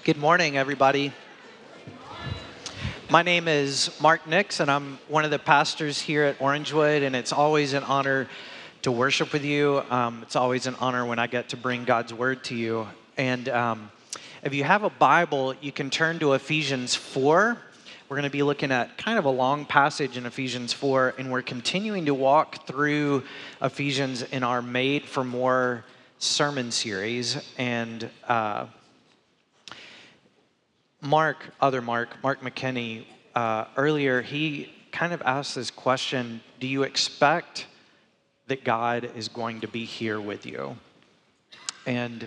Good morning, everybody. My name is Mark Nix, and I'm one of the pastors here at Orangewood, and it's always an honor to worship with you. It's always an honor when I get to bring God's word to you. And if you have a Bible, you can turn to Ephesians 4. We're going to be looking at kind of a long passage in Ephesians 4, and we're continuing to walk through Ephesians in our Made for More sermon series. And Mark McKinney, earlier, he kind of asked this question, do you expect that God is going to be here with you? And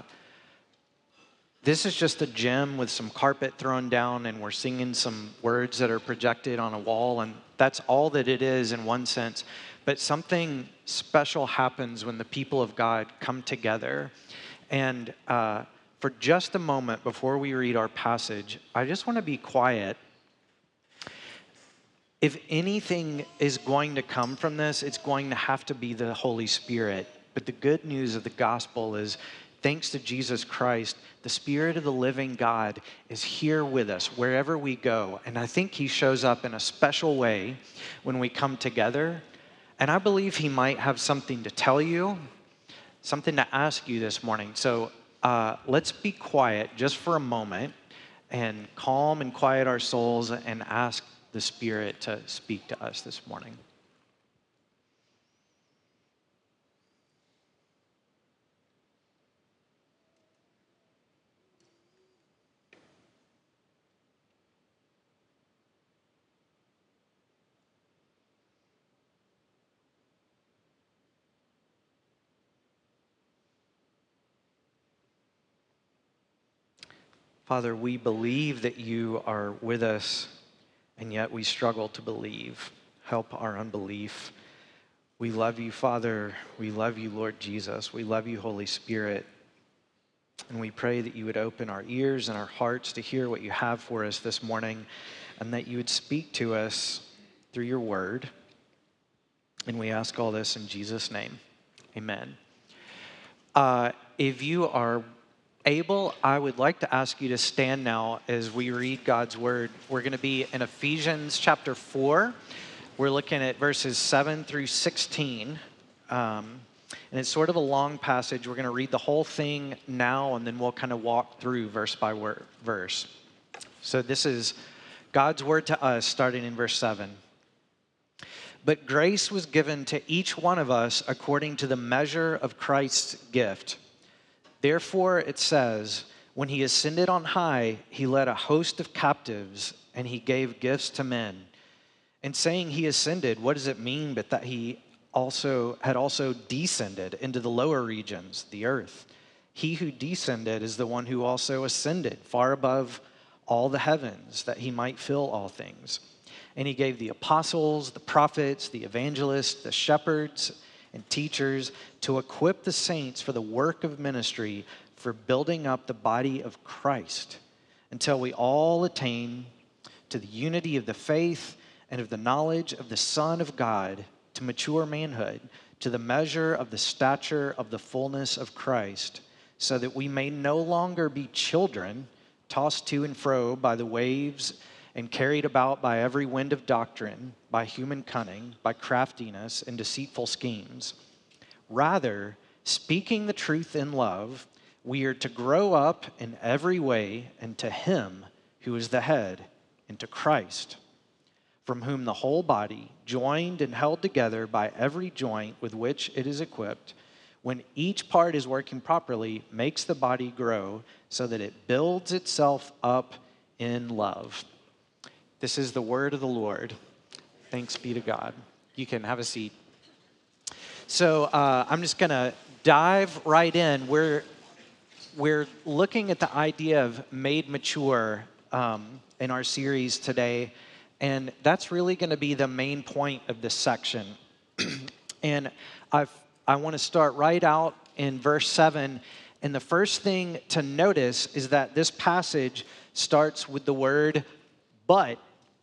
this is just a gym with some carpet thrown down, and we're singing some words that are projected on a wall, and that's all that it is in one sense. But something special happens when the people of God come together. And for just a moment before we read our passage, I just want to be quiet. If anything is going to come from this, it's going to have to be the Holy Spirit. But the good news of the gospel is, thanks to Jesus Christ, the Spirit of the living God is here with us wherever we go. And I think he shows up in a special way when we come together. And I believe he might have something to tell you, something to ask you this morning. So let's be quiet just for a moment and calm and quiet our souls and ask the Spirit to speak to us this morning. Father, we believe that you are with us, and yet we struggle to believe. Help our unbelief. We love you, Father. We love you, Lord Jesus. We love you, Holy Spirit. And we pray that you would open our ears and our hearts to hear what you have for us this morning, and that you would speak to us through your word. And we ask all this in Jesus' name. Amen. If you are able, I would like to ask you to stand now as we read God's word. We're going to be in Ephesians chapter 4. We're looking at verses 7 through 16. And it's sort of a long passage. We're going to read the whole thing now, and then we'll kind of walk through verse by verse. So this is God's word to us, starting in verse 7. But grace was given to each one of us according to the measure of Christ's gift. Therefore, it says, when he ascended on high, he led a host of captives, and he gave gifts to men. And saying he ascended, what does it mean but that he had also descended into the lower regions, the earth? He who descended is the one who also ascended far above all the heavens, that he might fill all things. And he gave the apostles, the prophets, the evangelists, the shepherds, and teachers to equip the saints for the work of ministry, for building up the body of Christ, until we all attain to the unity of the faith and of the knowledge of the Son of God, to mature manhood, to the measure of the stature of the fullness of Christ, so that we may no longer be children, tossed to and fro by the waves and carried about by every wind of doctrine, by human cunning, by craftiness and deceitful schemes. Rather, speaking the truth in love, we are to grow up in every way into him who is the head, into Christ, from whom the whole body, joined and held together by every joint with which it is equipped, when each part is working properly, makes the body grow so that it builds itself up in love. This is the word of the Lord. Thanks be to God. You can have a seat. So I'm just going to dive right in. We're looking at the idea of made mature in our series today, and that's really going to be the main point of this section. And I want to start right out in verse 7, and the first thing to notice is that this passage starts with the word but.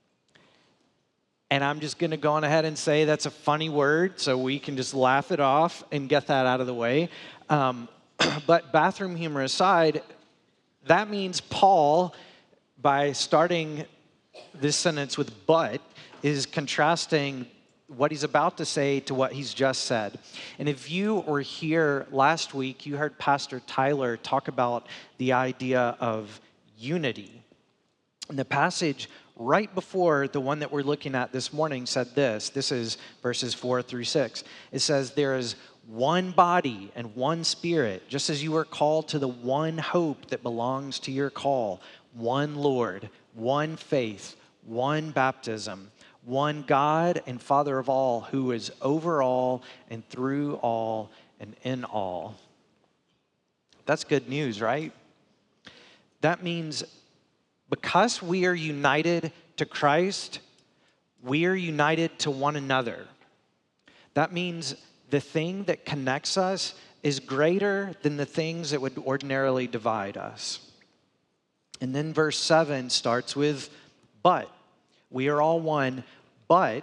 And I'm just going to go on ahead and say that's a funny word, so we can just laugh it off and get that out of the way. But bathroom humor aside, That means Paul, by starting this sentence with but, is contrasting what he's about to say to what he's just said. And if you were here last week, you heard Pastor Tyler talk about the idea of unity. And the passage right before the one that we're looking at this morning said this. This is verses 4-6. It says, there is one body and one spirit, just as you were called to the one hope that belongs to your call, one Lord, one faith, one baptism, one God and Father of all, who is over all and through all and in all. That's good news, right? That means because we are united to Christ, we are united to one another. That means the thing that connects us is greater than the things that would ordinarily divide us. And then verse 7 starts with, but. We are all one, but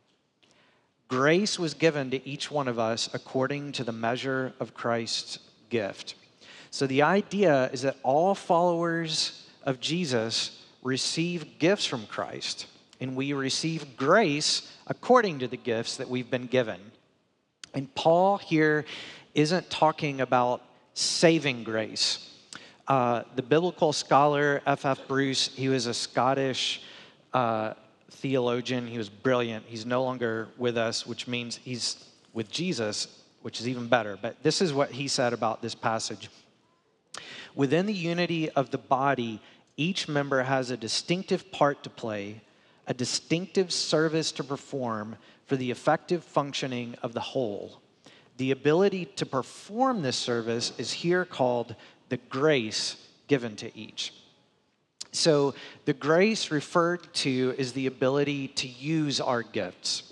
grace was given to each one of us according to the measure of Christ's gift. So the idea is that all followers of Jesus receive gifts from Christ, and we receive grace according to the gifts that we've been given. And Paul here isn't talking about saving grace. The biblical scholar F.F. Bruce, he was a Scottish theologian. He was brilliant. He's no longer with us, which means he's with Jesus, which is even better. But this is what he said about this passage. Within the unity of the body, each member has a distinctive part to play, a distinctive service to perform for the effective functioning of the whole. The ability to perform this service is here called the grace given to each. So the grace referred to is the ability to use our gifts.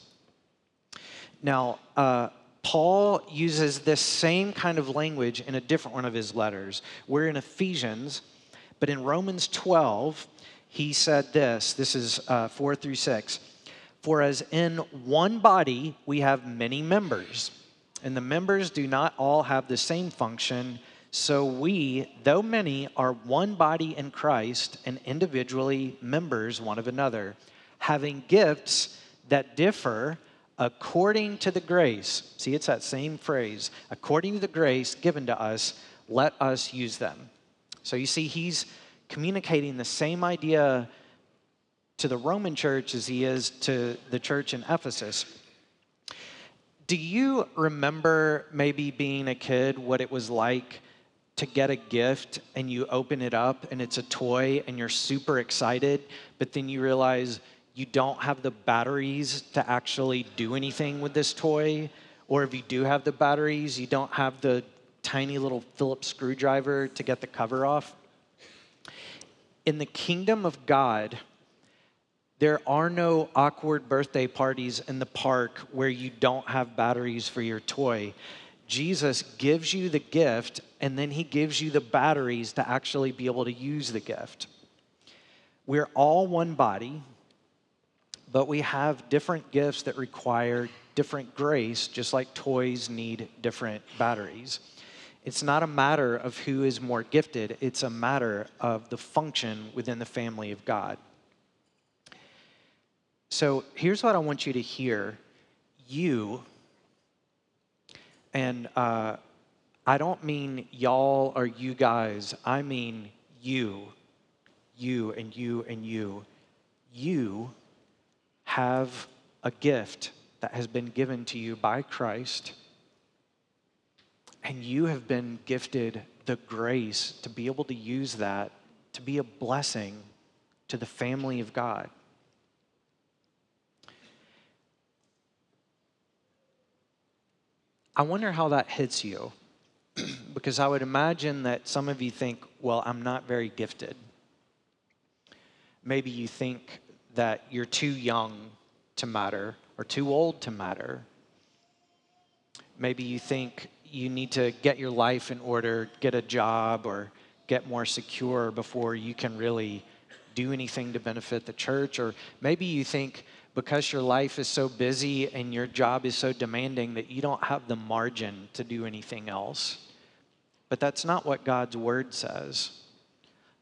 Now, Paul uses this same kind of language in a different one of his letters. We're in Ephesians, but in Romans 12, he said this. This is 4-6. For as in one body we have many members, and the members do not all have the same function, so we, though many, are one body in Christ and individually members one of another, having gifts that differ according to the grace. See, it's that same phrase. According to the grace given to us, let us use them. So you see, he's communicating the same idea to the Roman church as he is to the church in Ephesus. Do you remember maybe being a kid, what it was like to get a gift and you open it up and it's a toy and you're super excited, but then you realize you don't have the batteries to actually do anything with this toy? Or if you do have the batteries, you don't have the tiny little Phillips screwdriver to get the cover off? In the kingdom of God, there are no awkward birthday parties in the park where you don't have batteries for your toy. Jesus gives you the gift, and then he gives you the batteries to actually be able to use the gift. We're all one body, but we have different gifts that require different grace, just like toys need different batteries. It's not a matter of who is more gifted. It's a matter of the function within the family of God. So here's what I want you to hear. You, and I don't mean y'all or you guys. I mean you and you and you. You have a gift that has been given to you by Christ, and you have been gifted the grace to be able to use that to be a blessing to the family of God. I wonder how that hits you, because I would imagine that some of you think, well, I'm not very gifted. Maybe you think that you're too young to matter or too old to matter. Maybe you think you need to get your life in order, get a job, or get more secure before you can really do anything to benefit the church. Or maybe you think because your life is so busy and your job is so demanding that you don't have the margin to do anything else. But that's not what God's word says.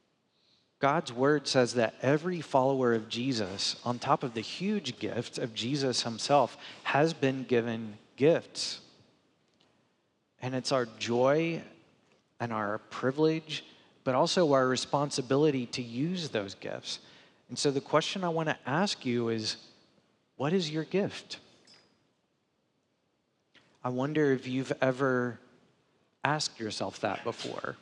God's word says that every follower of Jesus, on top of the huge gift of Jesus himself, has been given gifts. And it's our joy and our privilege, but also our responsibility to use those gifts. And so the question I want to ask you is, what is your gift? I wonder if you've ever asked yourself that before.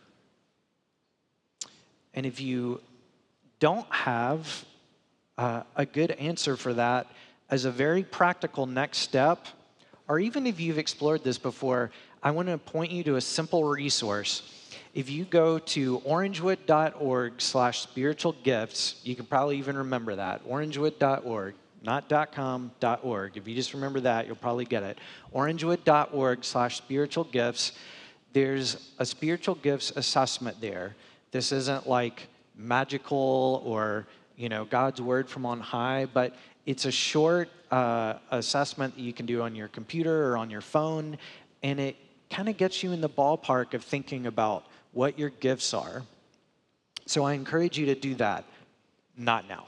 And if you don't have a good answer for that, as a very practical next step, or even if you've explored this before, I want to point you to a simple resource. If you go to orangewood.org/spiritual gifts, you can probably even remember that, orangewood.org, not .com, .org. If you just remember that, you'll probably get it. orangewood.org/spiritual gifts. There's a spiritual gifts assessment there. This isn't like magical or, God's word from on high, but it's a short assessment that you can do on your computer or on your phone, and it kind of gets you in the ballpark of thinking about what your gifts are. So I encourage you to do that. Not now.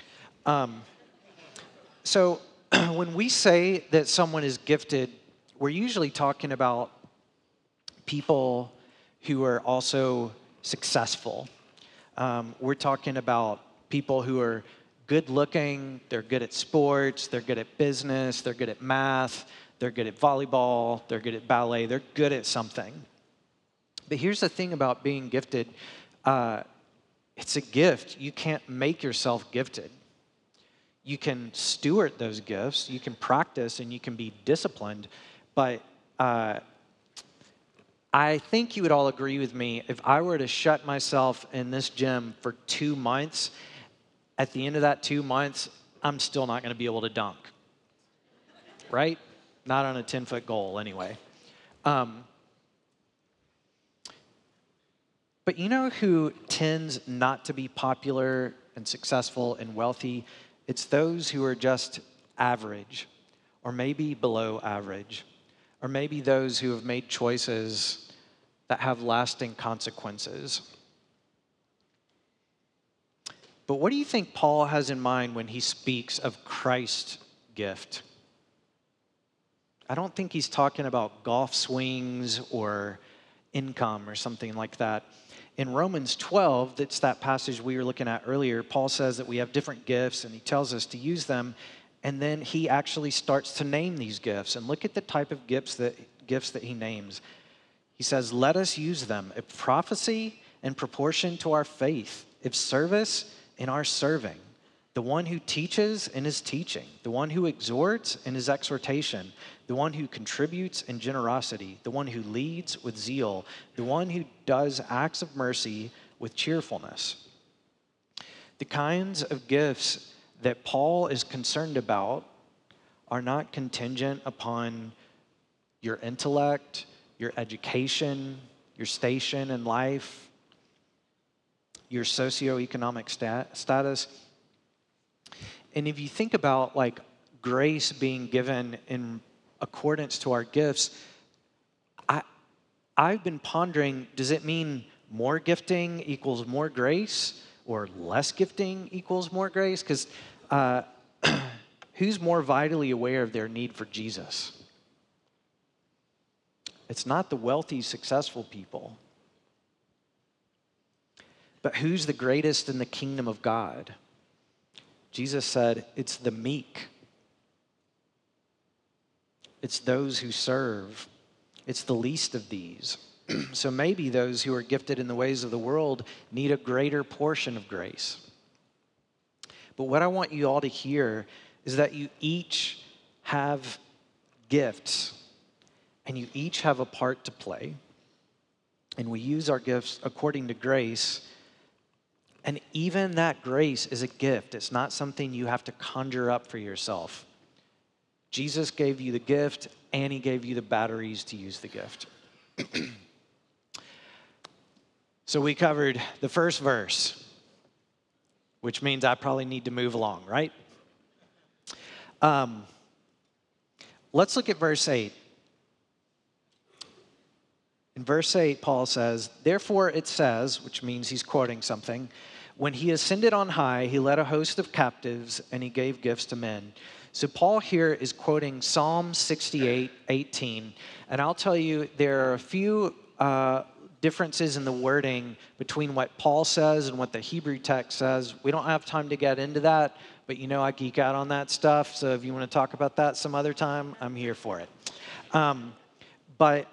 So when we say that someone is gifted, we're usually talking about people who are also successful. We're talking about people who are good looking, they're good at sports, they're good at business, they're good at math, they're good at volleyball, they're good at ballet, they're good at something. But here's the thing about being gifted. It's a gift. You can't make yourself gifted. You can steward those gifts, you can practice, and you can be disciplined, but I think you would all agree with me, if I were to shut myself in this gym for 2 months, at the end of that 2 months, I'm still not going to be able to dunk. Right? Not on a 10-foot goal, anyway. But you know who tends not to be popular and successful and wealthy? It's those who are just average, or maybe below average, or maybe those who have made choices that have lasting consequences. But what do you think Paul has in mind when he speaks of Christ's gift? I don't think he's talking about golf swings or income or something like that. In Romans 12, that's that passage we were looking at earlier, Paul says that we have different gifts and he tells us to use them. And then he actually starts to name these gifts. And look at the type of gifts that he names. He says, let us use them. If prophecy, in proportion to our faith. If service, in our serving. The one who teaches, in his teaching. The one who exhorts, in his exhortation. The one who contributes in generosity. The one who leads with zeal. The one who does acts of mercy with cheerfulness. The kinds of gifts that Paul is concerned about are not contingent upon your intellect, your education, your station in life, your socioeconomic status. And if you think about like grace being given in accordance to our gifts, I've been pondering, does it mean more gifting equals more grace or less gifting equals more grace? Because who's more vitally aware of their need for Jesus? It's not the wealthy, successful people. But who's the greatest in the kingdom of God? Jesus said, it's the meek. It's those who serve. It's the least of these. So maybe those who are gifted in the ways of the world need a greater portion of grace. But what I want you all to hear is that you each have gifts and you each have a part to play. And we use our gifts according to grace. And even that grace is a gift. It's not something you have to conjure up for yourself. Jesus gave you the gift, and he gave you the batteries to use the gift. So we covered the first verse, which means I probably need to move along, right? Let's look at verse 8. In verse 8, Paul says, therefore it says, which means he's quoting something, When he ascended on high, he led a host of captives and he gave gifts to men. So Paul here is quoting Psalm 68:18. And I'll tell you, there are a few differences in the wording between what Paul says and what the Hebrew text says. We don't have time to get into that, but you know I geek out on that stuff. So if you want to talk about that some other time, I'm here for it. But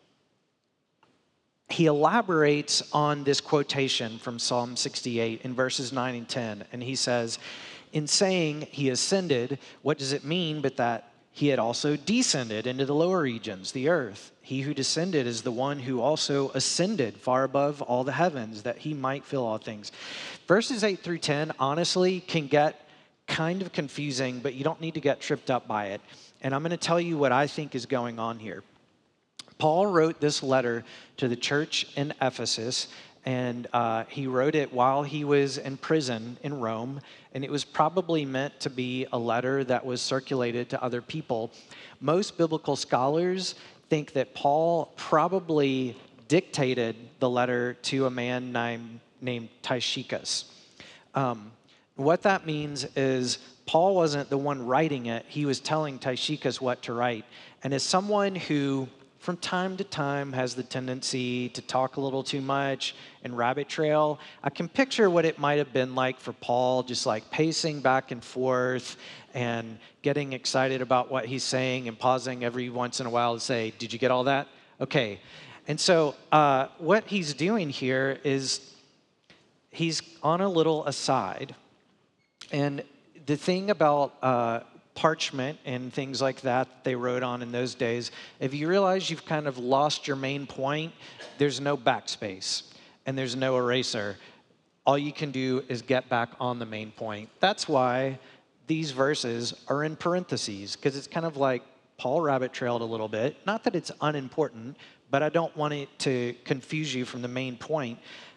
he elaborates on this quotation from Psalm 68 in verses 9 and 10. And he says, in saying he ascended, what does it mean but that he had also descended into the lower regions, the earth? He who descended is the one who also ascended far above all the heavens, that he might fill all things. Verses 8 through 10, honestly, can get kind of confusing, but you don't need to get tripped up by it. And I'm going to tell you what I think is going on here. Paul wrote this letter to the church in Ephesus, and he wrote it while he was in prison in Rome, and it was probably meant to be a letter that was circulated to other people. Most biblical scholars think that Paul probably dictated the letter to a man named Tychicus. What that means is Paul wasn't the one writing it. He was telling Tychicus what to write. And as someone who from time to time has the tendency to talk a little too much and rabbit trail, I can picture what it might have been like for Paul, just like pacing back and forth and getting excited about what he's saying and pausing every once in a while to say, did you get all that? Okay. And so what he's doing here is he's on a little aside. And the thing about parchment and things like that they wrote on in those days, if you realize you've kind of lost your main point, there's no backspace and there's no eraser. All you can do is get back on the main point. That's why these verses are in parentheses, because it's kind of like Paul rabbit trailed a little bit. Not that it's unimportant, but I don't want it to confuse you from the main point.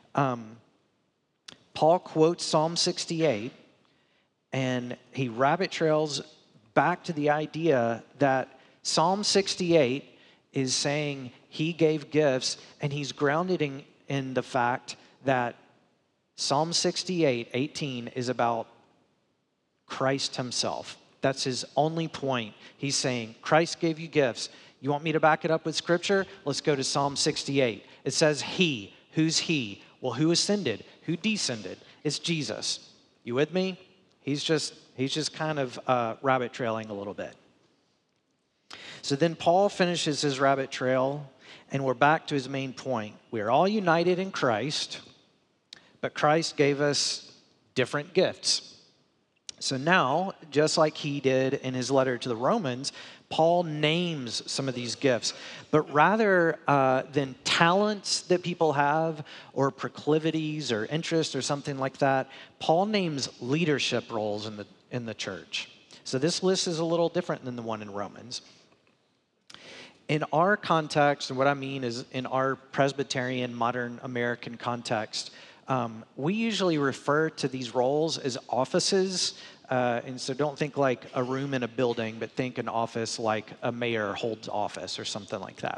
Paul quotes Psalm 68, and he rabbit trails back to the idea that Psalm 68 is saying he gave gifts, and he's grounded in the fact that Psalm 68:18 is about Christ himself. That's his only point. He's saying, Christ gave you gifts. You want me to back it up with scripture? Let's go to Psalm 68. It says he. Who's he? Well, who ascended? Who descended? It's Jesus. You with me? He's just kind of rabbit trailing a little bit. So then Paul finishes his rabbit trail, and we're back to his main point. We're all united in Christ, but Christ gave us different gifts. So now, just like he did in his letter to the Romans, Paul names some of these gifts. But rather than talents that people have or proclivities or interests or something like that, Paul names leadership roles in the church. So this list is a little different than the one in Romans. In our context, and what I mean is in our Presbyterian modern American context, we usually refer to these roles as offices. And so don't think like a room in a building, but think an office like a mayor holds office or something like that.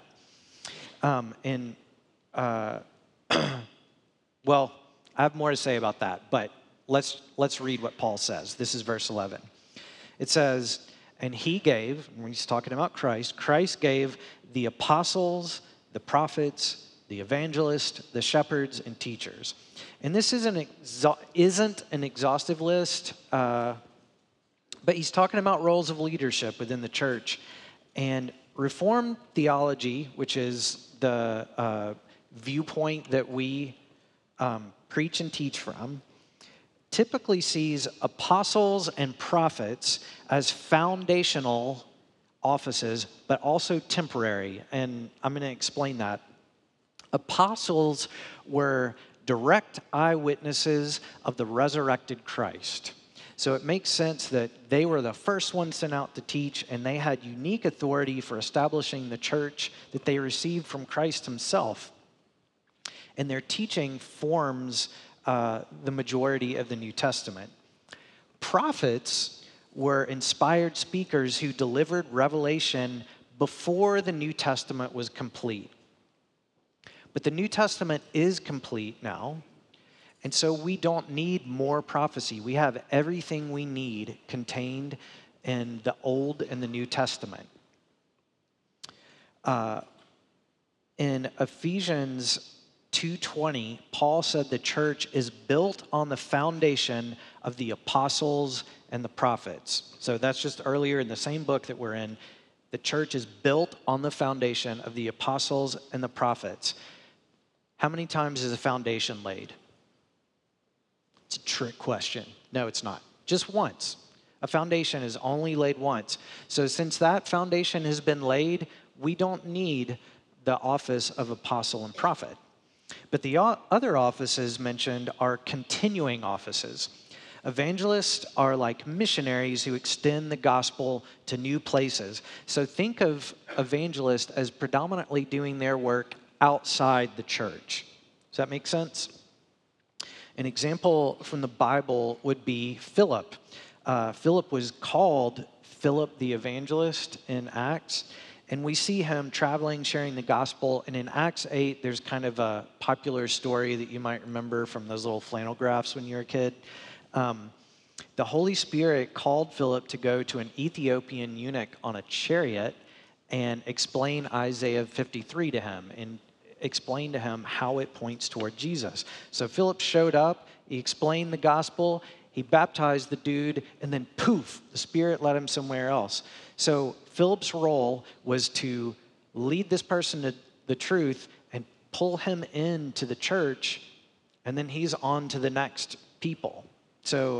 Well, I have more to say about that, but let's read what Paul says. This is verse 11. It says, and he gave, when he's talking about Christ gave the apostles, the prophets, the evangelists, the shepherds, and teachers. And this isn't an exhaustive list, but he's talking about roles of leadership within the church. And Reformed theology, which is the viewpoint that we preach and teach from, typically sees apostles and prophets as foundational offices, but also temporary. And I'm going to explain that. Apostles were direct eyewitnesses of the resurrected Christ. So it makes sense that they were the first ones sent out to teach, and they had unique authority for establishing the church that they received from Christ himself. And their teaching forms the majority of the New Testament. Prophets were inspired speakers who delivered revelation before the New Testament was complete. But the New Testament is complete now, And so we don't need more prophecy. We have everything we need contained in the Old and the New Testament. In Ephesians 2:20, Paul said the church is built on the foundation of the apostles and the prophets. So that's just earlier in the same book that we're in. The church is built on the foundation of the apostles and the prophets. How many times is a foundation laid? It's a trick question. No, it's not. Just once. A foundation is only laid once. So since that foundation has been laid, we don't need the office of apostle and prophet. But the other offices mentioned are continuing offices. Evangelists are like missionaries who extend the gospel to new places. So think of evangelists as predominantly doing their work outside the church. Does that make sense? An example from the Bible would be Philip. Philip was called Philip the Evangelist in Acts, and we see him traveling, sharing the gospel. And in Acts 8, there's kind of a popular story that you might remember from those little flannel graphs when you were a kid. The Holy Spirit called Philip to go to an Ethiopian eunuch on a chariot and explain Isaiah 53 to him and explain to him how it points toward Jesus. So Philip showed up, he explained the gospel, he baptized the dude, and then poof, the Spirit led him somewhere else. So Philip's role was to lead this person to the truth and pull him into the church, and then he's on to the next people. So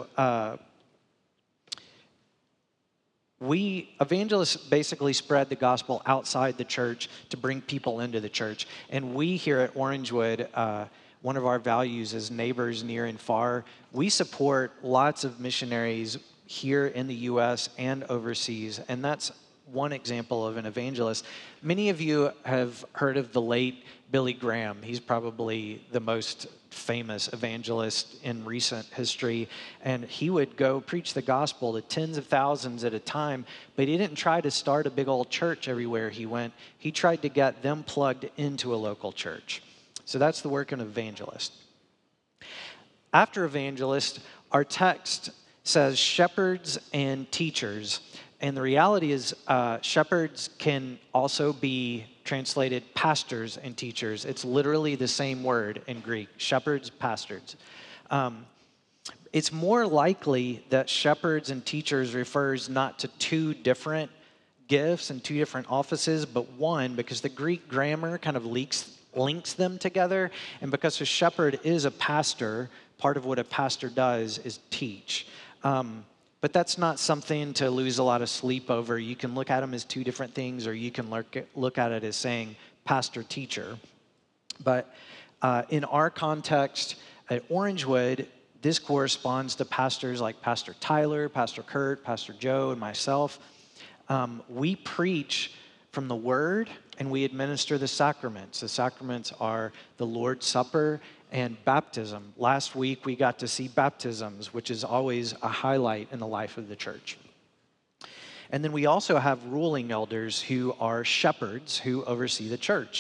we evangelists basically spread the gospel outside the church to bring people into the church. And we here at Orangewood, one of our values is neighbors near and far. We support lots of missionaries here in the U.S. and overseas, and that's one example of an evangelist. Many of you have heard of the late Billy Graham. He's probably the most famous evangelist in recent history, and he would go preach the gospel to tens of thousands at a time, but he didn't try to start a big old church everywhere he went. He tried to get them plugged into a local church. So that's the work of an evangelist. After evangelist, our text says shepherds and teachers. And the reality is shepherds can also be translated pastors and teachers. It's literally the same word in Greek, shepherds, pastors. It's more likely that shepherds and teachers refers not to two different gifts and two different offices, but one, because the Greek grammar kind of links them together. And because a shepherd is a pastor, part of what a pastor does is teach. But that's not something to lose a lot of sleep over. You can look at them as two different things, or you can look at it as saying pastor-teacher. But in our context at Orangewood, this corresponds to pastors like Pastor Tyler, Pastor Kurt, Pastor Joe, and myself. We preach from the Word, and we administer the sacraments. The sacraments are the Lord's Supper and baptism. Last week, we got to see baptisms, which is always a highlight in the life of the church. And then we also have ruling elders who are shepherds who oversee the church.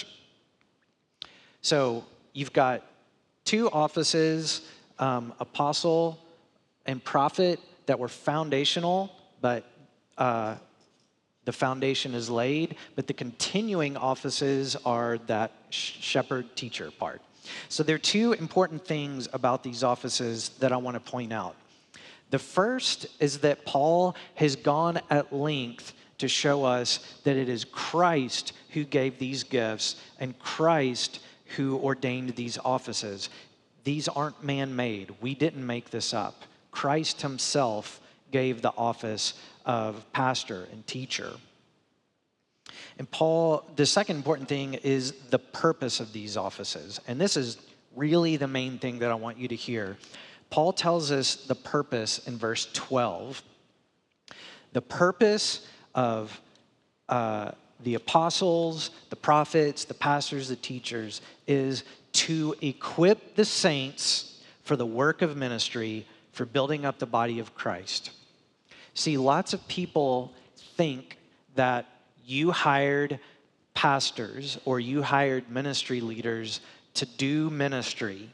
So you've got two offices, apostle and prophet, that were foundational, but the foundation is laid. But the continuing offices are that shepherd-teacher part. So there are two important things about these offices that I want to point out. The first is that Paul has gone at length to show us that it is Christ who gave these gifts and Christ who ordained these offices. These aren't man-made. We didn't make this up. Christ himself gave the office of pastor and teacher. And Paul, the second important thing is the purpose of these offices. And this is really the main thing that I want you to hear. Paul tells us the purpose in verse 12. The purpose of the apostles, the prophets, the pastors, the teachers is to equip the saints for the work of ministry, for building up the body of Christ. See, lots of people think that you hired pastors or you hired ministry leaders to do ministry,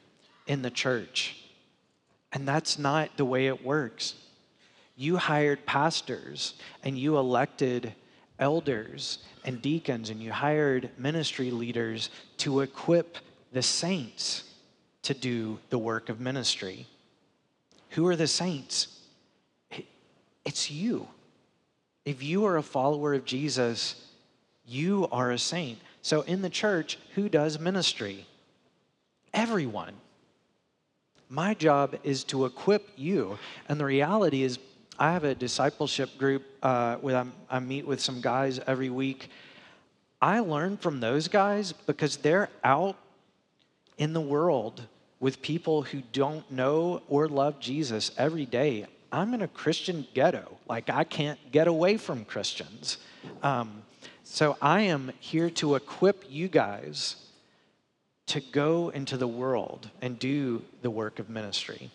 in the church. And that's not the way it works. You hired pastors and you elected elders and deacons and you hired ministry leaders to equip the saints to do the work of ministry. Who are the saints? It's you. If you are a follower of Jesus, you are a saint. So in the church, who does ministry? Everyone. My job is to equip you. And the reality is, I have a discipleship group where I meet with some guys every week. I learn from those guys because they're out in the world with people who don't know or love Jesus every day. I'm in a Christian ghetto. Like, I can't get away from Christians. So I am here to equip you guys to go into the world and do the work of ministry.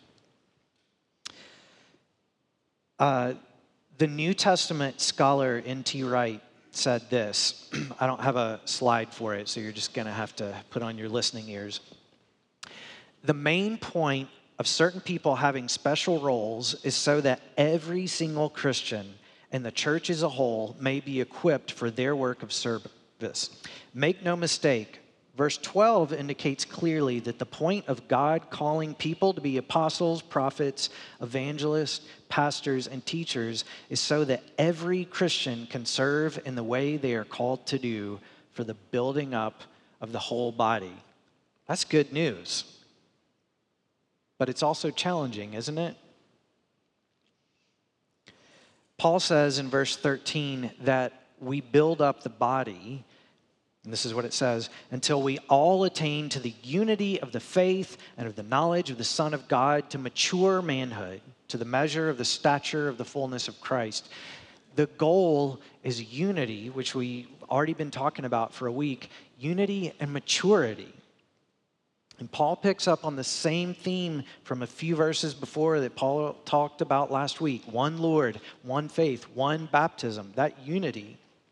The New Testament scholar N.T. Wright said this. I don't have a slide for it, so you're just going to have to put on your listening ears. The main point of certain people having special roles is so that every single Christian and the church as a whole may be equipped for their work of service. Make no mistake, verse 12 indicates clearly that the point of God calling people to be apostles, prophets, evangelists, pastors, and teachers is so that every Christian can serve in the way they are called to do for the building up of the whole body. That's good news. But it's also challenging, isn't it? Paul says in verse 13 that we build up the body, and this is what it says, until we all attain to the unity of the faith and of the knowledge of the Son of God, to mature manhood, to the measure of the stature of the fullness of Christ. The goal is unity, which we've already been talking about for a week, unity and maturity. And Paul picks up on the same theme from a few verses before that Paul talked about last week. One Lord, one faith, one baptism, that unity.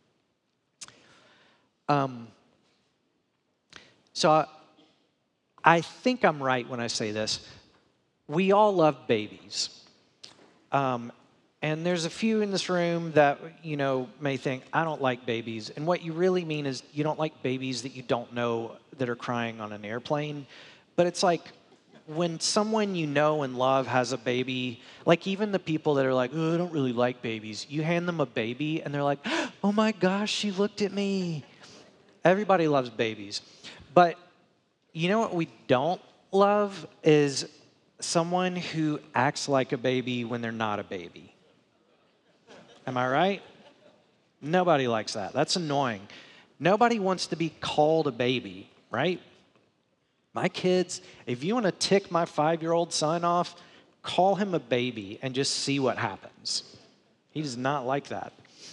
So I think I'm right when I say this. We all love babies. And there's a few in this room that, may think, I don't like babies. And what you really mean is you don't like babies that you don't know that are crying on an airplane. But it's like when someone you know and love has a baby, like even the people that are like, oh, I don't really like babies. You hand them a baby and they're like, oh my gosh, she looked at me. Everybody loves babies. But you know what we don't love is someone who acts like a baby when they're not a baby. Am I right? Nobody likes that. That's annoying. Nobody wants to be called a baby, right? My kids, if you want to tick my 5-year-old son off, call him a baby and just see what happens. He does not like that.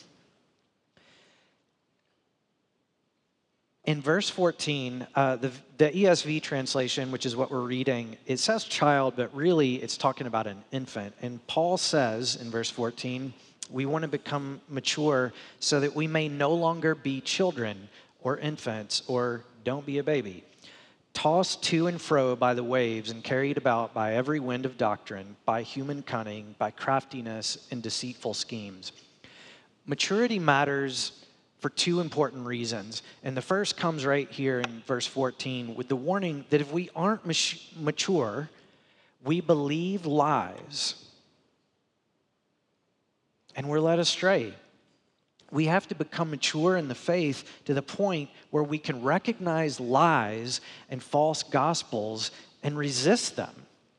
In verse 14, the ESV translation, which is what we're reading, it says child, but really it's talking about an infant. And Paul says in verse 14, we want to become mature so that we may no longer be children or infants or don't be a baby, tossed to and fro by the waves and carried about by every wind of doctrine, by human cunning, by craftiness and deceitful schemes. Maturity matters for two important reasons. And the first comes right here in verse 14 with the warning that if we aren't mature, we believe lies and we're led astray. We have to become mature in the faith to the point where we can recognize lies and false gospels and resist them.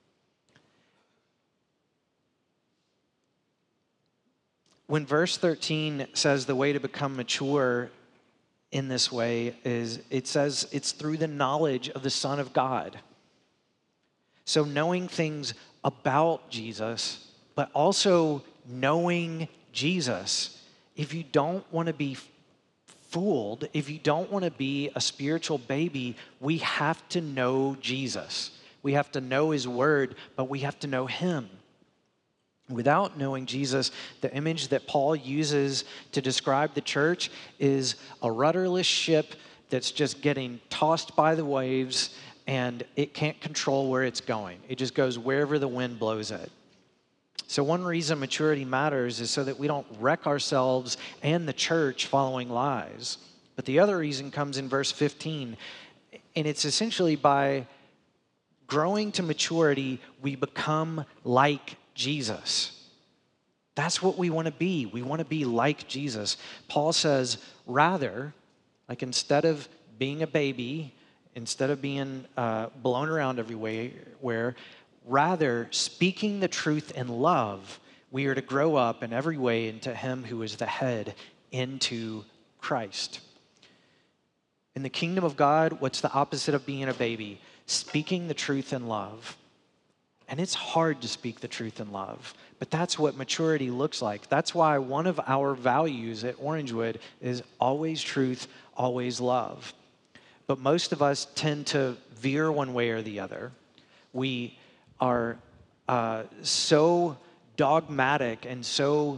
When verse 13 says the way to become mature in this way is, it says it's through the knowledge of the Son of God. So knowing things about Jesus, but also knowing Jesus. If you don't want to be fooled, if you don't want to be a spiritual baby, we have to know Jesus. We have to know his word, but we have to know him. Without knowing Jesus, the image that Paul uses to describe the church is a rudderless ship that's just getting tossed by the waves and it can't control where it's going. It just goes wherever the wind blows it. So one reason maturity matters is so that we don't wreck ourselves and the church following lies. But the other reason comes in verse 15, and it's essentially by growing to maturity, we become like Jesus. That's what we want to be. We want to be like Jesus. Paul says, rather, like instead of being a baby, instead of being blown around everywhere, rather, speaking the truth in love, we are to grow up in every way into him who is the head, into Christ. In the kingdom of God, what's the opposite of being a baby? Speaking the truth in love. And it's hard to speak the truth in love, but that's what maturity looks like. That's why one of our values at Orangewood is always truth, always love. But most of us tend to veer one way or the other. We are so dogmatic and so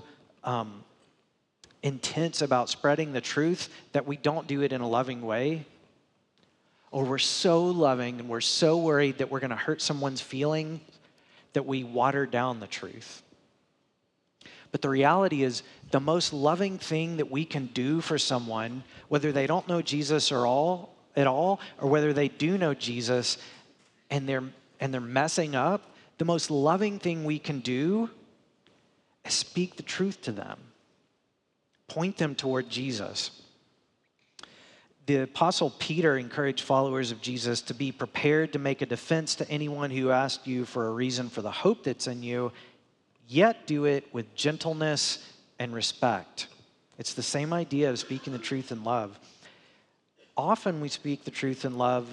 intense about spreading the truth that we don't do it in a loving way. Or we're so loving and we're so worried that we're going to hurt someone's feeling that we water down the truth. But the reality is, the most loving thing that we can do for someone, whether they don't know Jesus at all, or whether they do know Jesus and they're messing up, the most loving thing we can do is speak the truth to them. Point them toward Jesus. The Apostle Peter encouraged followers of Jesus to be prepared to make a defense to anyone who asked you for a reason for the hope that's in you, yet do it with gentleness and respect. It's the same idea of speaking the truth in love. Often we speak the truth in love,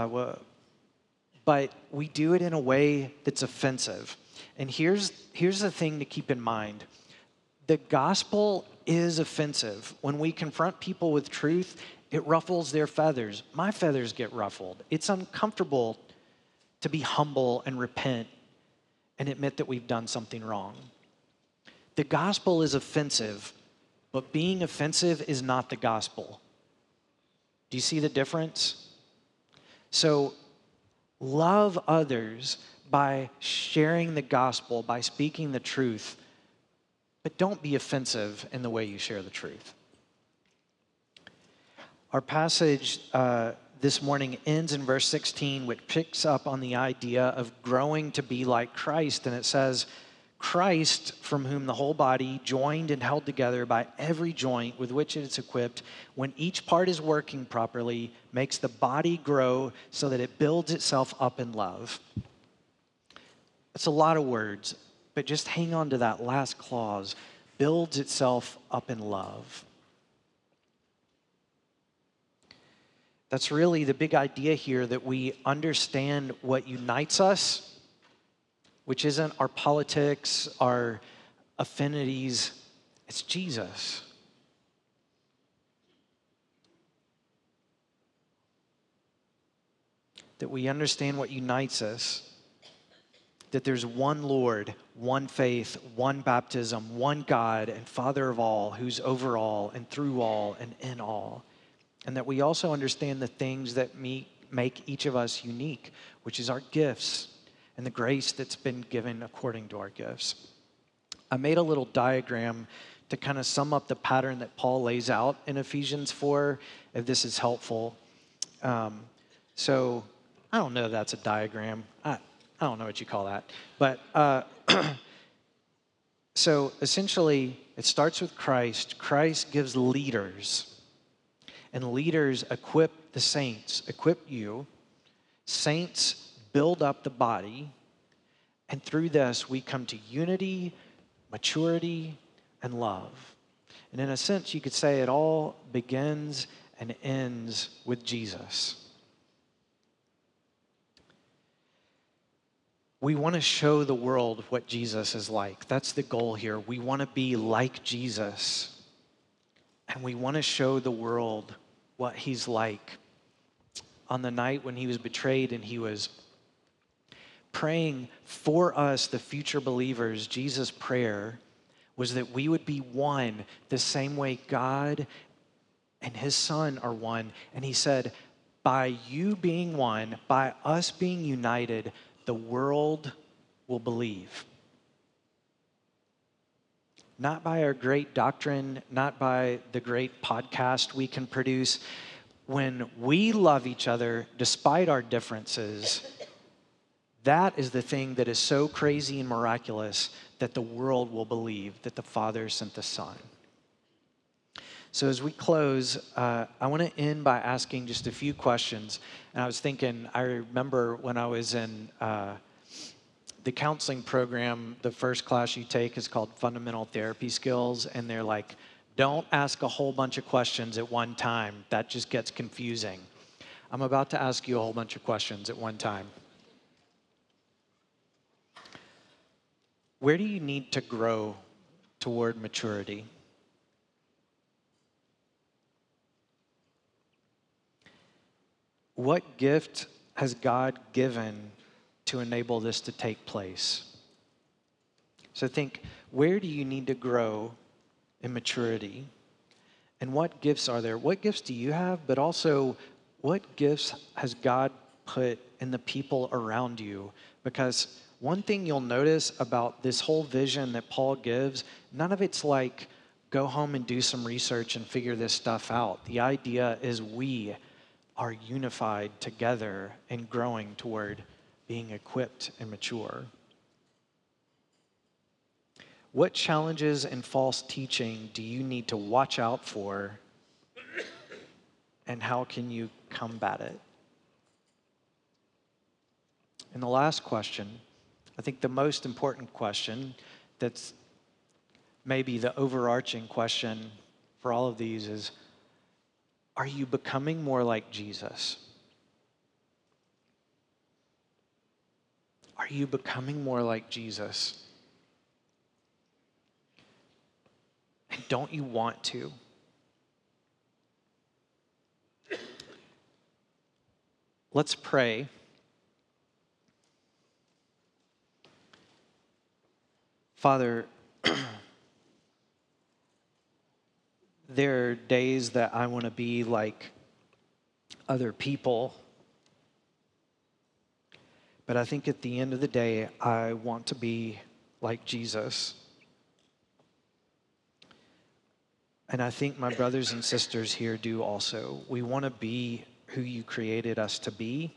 but we do it in a way that's offensive. And here's the thing to keep in mind. The gospel is offensive. When we confront people with truth, it ruffles their feathers. My feathers get ruffled. It's uncomfortable to be humble and repent and admit that we've done something wrong. The gospel is offensive, but being offensive is not the gospel. Do you see the difference? So love others by sharing the gospel, by speaking the truth, but don't be offensive in the way you share the truth. Our passage this morning ends in verse 16, which picks up on the idea of growing to be like Christ. And it says, Christ, from whom the whole body, joined and held together by every joint with which it is equipped, when each part is working properly, makes the body grow so that it builds itself up in love. That's a lot of words, but just hang on to that last clause, builds itself up in love. That's really the big idea here, that we understand what unites us, which isn't our politics, our affinities, it's Jesus. That we understand what unites us, that there's one Lord, one faith, one baptism, one God and Father of all, who's over all and through all and in all. And that we also understand the things that make each of us unique, which is our gifts and the grace that's been given according to our gifts. I made a little diagram to kind of sum up the pattern that Paul lays out in Ephesians 4, if this is helpful. So I don't know if that's a diagram. I don't know what you call that. But so essentially, it starts with Christ. Christ gives leaders. And leaders equip the saints, equip you. Saints build up the body. And through this, we come to unity, maturity, and love. And in a sense, you could say it all begins and ends with Jesus. We want to show the world what Jesus is like. That's the goal here. We want to be like Jesus. And we want to show the world what he's like. On the night when he was betrayed and he was praying for us, the future believers, Jesus' prayer was that we would be one the same way God and his Son are one. And he said, by you being one, by us being united, the world will believe. Not by our great doctrine, not by the great podcast we can produce. When we love each other despite our differences, that is the thing that is so crazy and miraculous that the world will believe that the Father sent the Son. So as we close, I want to end by asking just a few questions. And I was thinking, I remember when I was in the counseling program, the first class you take is called Fundamental Therapy Skills. And they're like, don't ask a whole bunch of questions at one time. That just gets confusing. I'm about to ask you a whole bunch of questions at one time. Where do you need to grow toward maturity? What gift has God given to enable this to take place? So think, where do you need to grow in maturity? And what gifts are there? What gifts do you have? But also, what gifts has God put in the people around you? Because one thing you'll notice about this whole vision that Paul gives, none of it's like, go home and do some research and figure this stuff out. The idea is we are unified together and growing toward being equipped and mature. What challenges and false teaching do you need to watch out for, and how can you combat it? And the last question, I think the most important question, that's maybe the overarching question for all of these is, are you becoming more like Jesus? Are you becoming more like Jesus? And don't you want to? Let's pray. Father, there are days that I want to be like other people. But I think at the end of the day, I want to be like Jesus. And I think my brothers and sisters here do also. We want to be who you created us to be.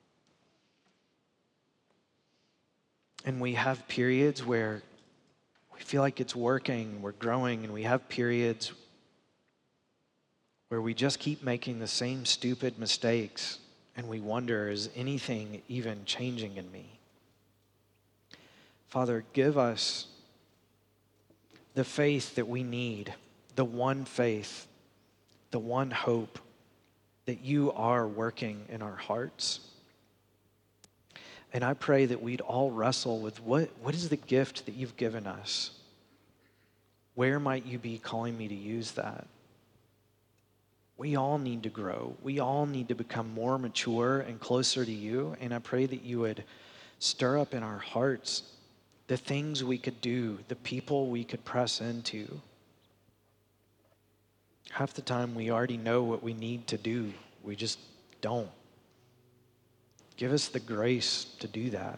And we have periods where we feel like it's working, we're growing, and we have periods where we just keep making the same stupid mistakes, and we wonder, is anything even changing in me? Father, give us the faith that we need, the one faith, the one hope that you are working in our hearts. And I pray that we'd all wrestle with what is the gift that you've given us? Where might you be calling me to use that? We all need to grow. We all need to become more mature and closer to you. And I pray that you would stir up in our hearts the things we could do, the people we could press into. Half the time we already know what we need to do. We just don't. Give us the grace to do that.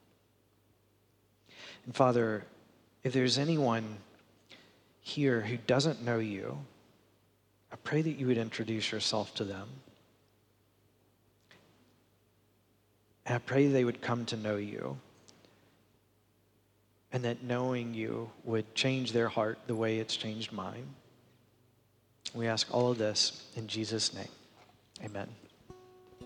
And Father, if there's anyone here who doesn't know you, I pray that you would introduce yourself to them. And I pray they would come to know you. And that knowing you would change their heart the way it's changed mine. We ask all of this in Jesus' name. Amen.